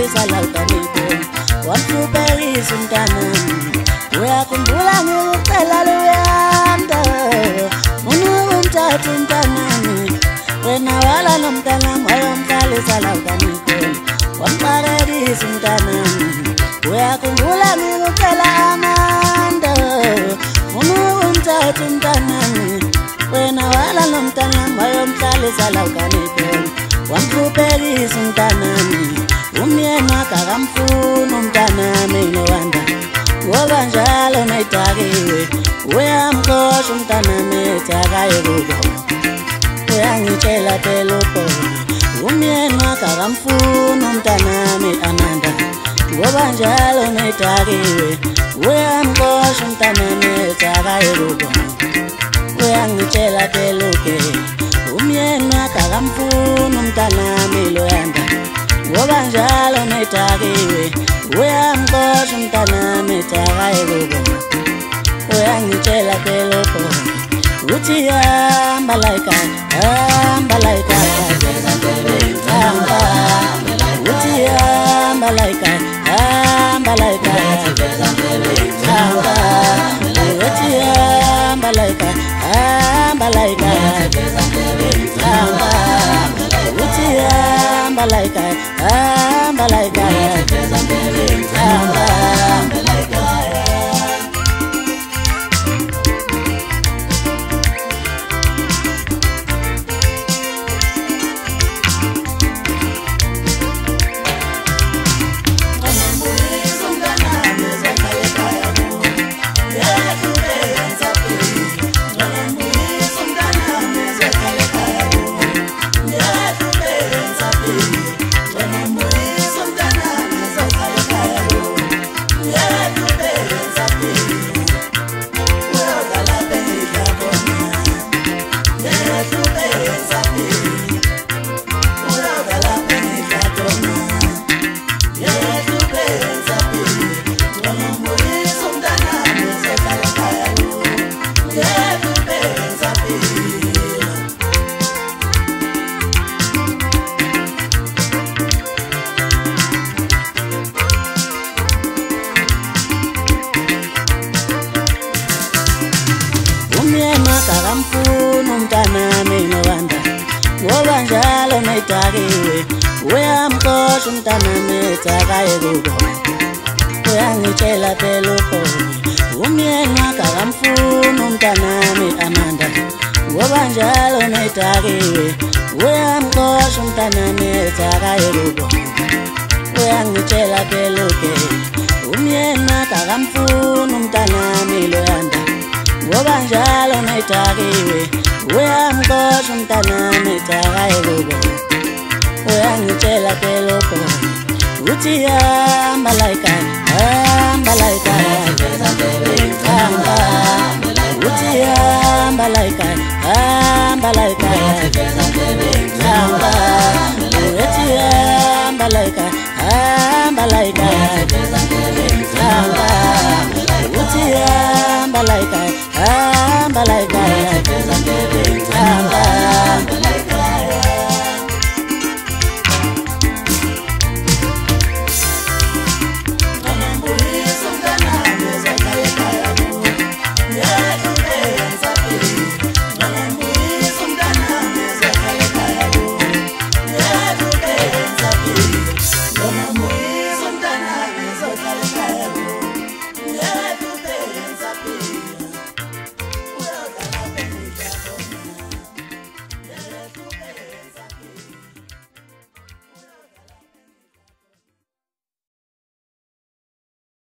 wamhlalisa la ukanipho wamhluphekisa umntanami uyakhumbula ngikucela luyanda unomthatha umntanami wena wala nomntanami wayomhlalisa la ukanipho wamxakelisa umntanami uyakhumbula ngikucela amanda unomthatha umntanami wena wala nomntanami wayomhlalisa la ukanipho wamhluphekisa umntanami umyeni wakhe akamfuni umntanami nowanda ngoba njalo nayidakiwe uyamxosha umntanami ethi akaye kubo uyangitshela phela uBholi umyeni wakhe akamfuni umntanami Amanda ngoba njalo nayidakiwe uyamxosha umntanami ethi akaye kubo uyangitshela phela uBholi umyeni wakhe akamfuni umntanami loyanda ngoba njalo nayidakiwe uyamxosha umntanami ethi akaye kubo uyangitshela phela uBholi uthi hamba la ekhaya hamba la ekhaya hamba uthi hamba la ekhaya hamba la ekhaya hamba uthi hamba la ekhaya hamba la ekhaya hamba uthi hamba la ekhaya hamba la ekhaya hamba akamfuni umntanami nowanda ngoba njalo nayidakiwe uyamxosha umntanami ethi akaye kubo uyangitshela phela uBholi umyeni wakhe akamfuni umntanami Amanda ngoba njalo nayidakiwe uyamxosha umntanami ethi akaye kubo uyangitshela phela uBholi umyeni wakhe akamfuni umntanami loyanda ngoba njalo nayidakiwe uyamxosha umntanami ethi akaye kubo uyangitshela phela uBholi uthi hamba la ekhaya hamba la ekhaya hamba uthi hamba la ekhaya hamba la ekhaya hamba uthi hamba la ekhaya hamba la ekhaya hamba uthi hamba la ekhaya hamba la ekhaya